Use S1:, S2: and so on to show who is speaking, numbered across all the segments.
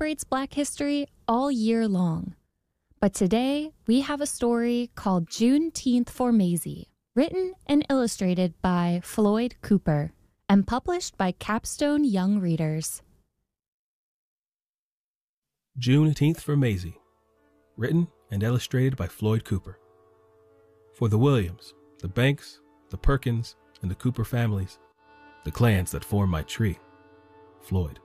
S1: celebrates Black history all year long. But today, we have a story called Juneteenth for Maisie, written and illustrated by Floyd Cooper, and published by Capstone Young Readers.
S2: Juneteenth for Maisie, written and illustrated by Floyd Cooper. For the Williams, the Banks, the Perkins, and the Cooper families, the clans that form my tree, Floyd.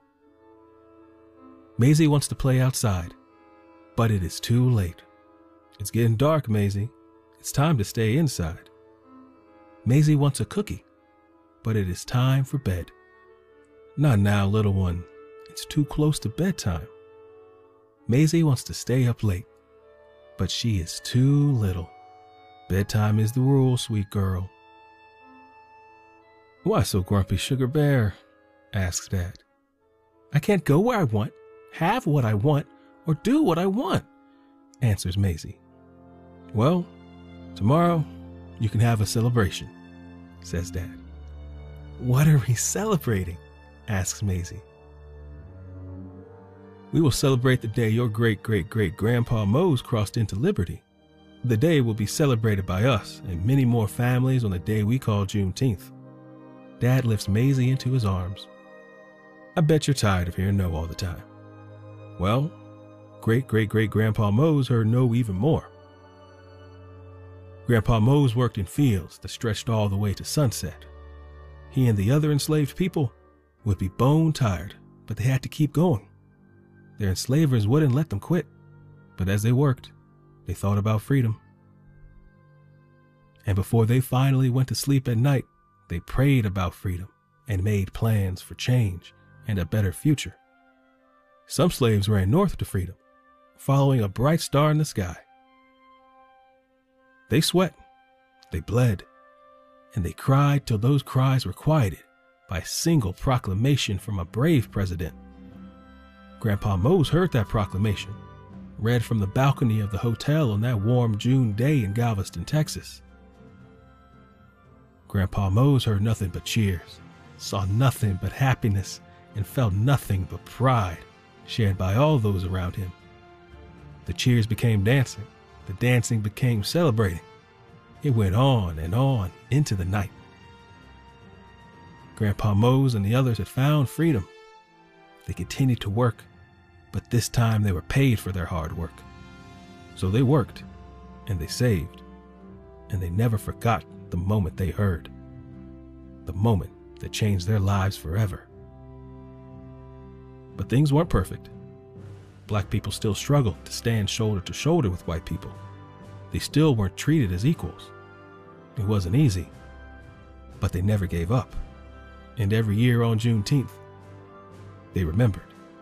S2: Maisie wants to play outside, but it is too late. It's getting dark, Maisie. It's time to stay inside. Maisie wants a cookie, but it is time for bed. Not now, little one. It's too close to bedtime. Maisie wants to stay up late, but she is too little. Bedtime is the rule, sweet girl. Why so grumpy, Sugar Bear? Asks Dad. I can't go where I want, have what I want, or do what I want, answers Maisie. Well, tomorrow you can have a celebration, says Dad. What are we celebrating? Asks Maisie. We will celebrate the day your great-great-great-grandpa Mose crossed into liberty. The day will be celebrated by us and many more families on the day we call Juneteenth. Dad lifts Maisie into his arms. I bet you're tired of hearing no all the time. Well, great-great-great-grandpa Mose heard no even more. Grandpa Mose worked in fields that stretched all the way to sunset. He and the other enslaved people would be bone tired, but they had to keep going. Their enslavers wouldn't let them quit, but as they worked, they thought about freedom. And before they finally went to sleep at night, they prayed about freedom and made plans for change and a better future. Some slaves ran north to freedom, following a bright star in the sky. They sweat, they bled, and they cried till those cries were quieted by a single proclamation from a brave president. Grandpa Mose heard that proclamation, read from the balcony of the hotel on that warm June day in Galveston, Texas. Grandpa Mose heard nothing but cheers, saw nothing but happiness, and felt nothing but pride shared by all those around him. The cheers became dancing, the dancing became celebrating. It went on and on into the night. Grandpa Mose and the others had found freedom. They continued to work, but this time they were paid for their hard work. So they worked, and they saved, and they never forgot the moment they heard, the moment that changed their lives forever. But things weren't perfect. Black people still struggled to stand shoulder to shoulder with white people. They still weren't treated as equals. It wasn't easy, but they never gave up. And every year on Juneteenth, they remembered.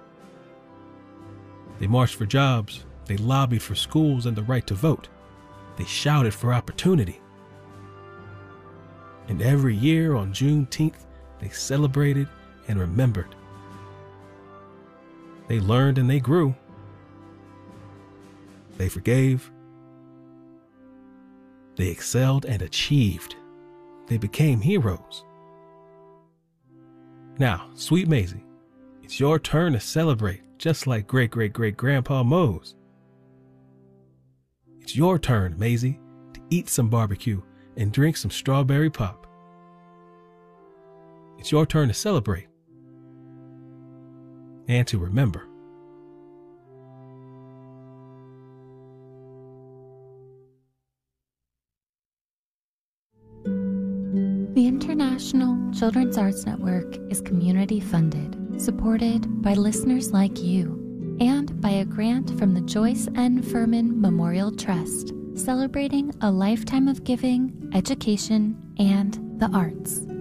S2: They marched for jobs, they lobbied for schools and the right to vote. They shouted for opportunity. And every year on Juneteenth, they celebrated and remembered. They learned and they grew. They forgave. They excelled and achieved. They became heroes. Now, sweet Maisie, it's your turn to celebrate, just like great-great-great-grandpa Mose. It's your turn, Maisie, to eat some barbecue and drink some strawberry pop. It's your turn to celebrate and to remember.
S1: The International Children's Arts Network is community funded, supported by listeners like you, and by a grant from the Joyce N. Furman Memorial Trust, celebrating a lifetime of giving, education, and the arts.